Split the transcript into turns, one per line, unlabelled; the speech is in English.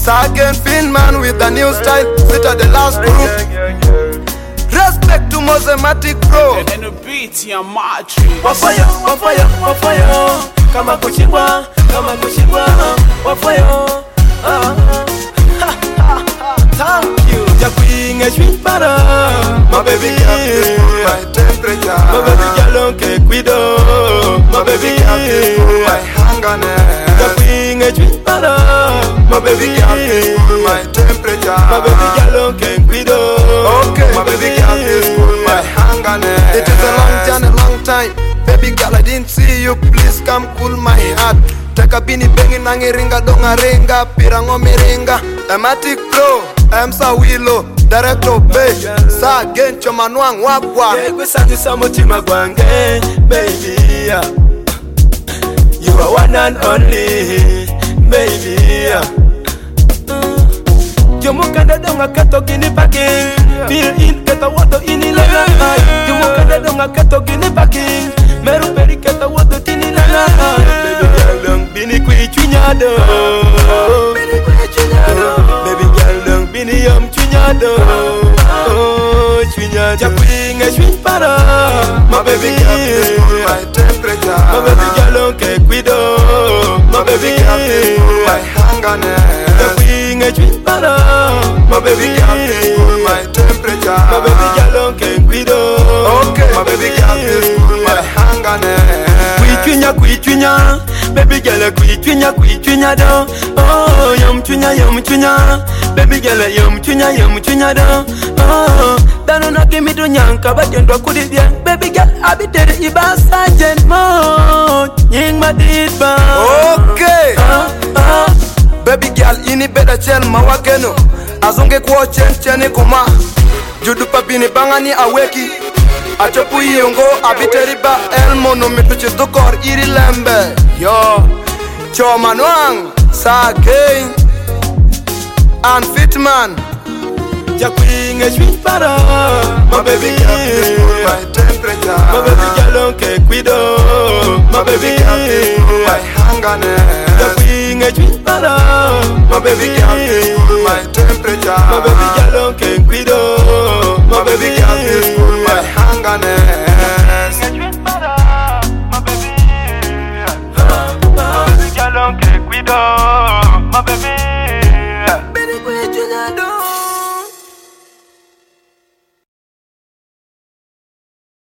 Sergeant Finman with a new style. Sit at the last group. Respect to Mosematic Pro.
And then the beat, yeah, matri.
Wafaya. Kama kuchibwa. Wafaya. Thank you. Jakwinga sweet butter.
My baby girl, please cool my temperature.
My baby girl, okay, cuido. My baby girl,
please cool my hunger.
Jakwinga sweet butter.
My baby girl, please cool my temperature.
My baby girl, okay, cuido.
Okay, my baby girl, please cool my hunger. It is a long journey, long time. Baby girl, I didn't see you. Please come cool my heart. Taka bini bengi nangi ringa donga ringa pirango miringa. Ematic Pro, Emsa Wilo, Director Bay, Sa Gencho Manuang Wagwa.
Kwesanyu samutima gwange, baby. You are one and only, baby. Jomukanda donga kato gini packing. Feel in kata wato ini laga. Jomukanda donga kato gini packing. Meru peri kata wato tini laga. Baby girl dong bini kui chunyado. Baby girl dong bini yam chunyado. Chunyado. Jakwinga sweet para.
My baby girl, please cool my temperature.
My baby girl okay cuido. My baby girl, please cool my
hunger.
Jakwinga sweet para.
My baby girl, please cool my temperature.
My baby girl okay cuido.
Okay, my baby girl, please cool my hunger.
Kuichunya, baby girl kuichunya do. Oh, yum chunya, baby girl yum chunya do. Oh, dano na kimi do nyanka batendwa kudibya. Baby girl abitere iba sergeant mo. Nying madidba.
Okay. Baby girl ini beda chel mawakeno. Azonge kwa cheni kuma. Judu papini bangani aweki. Achopu yongo abiteriba elmo no mituchi dukor iri lembe. Yo, Chomanuang, Sagay, and Fitman.
Jakwinga sweet para.
My baby girl, please cool my temperature.
My baby girl okay cuido. My baby girl, please cool my hunger.
Jakwinga sweet para. My baby girl, please cool my temperature.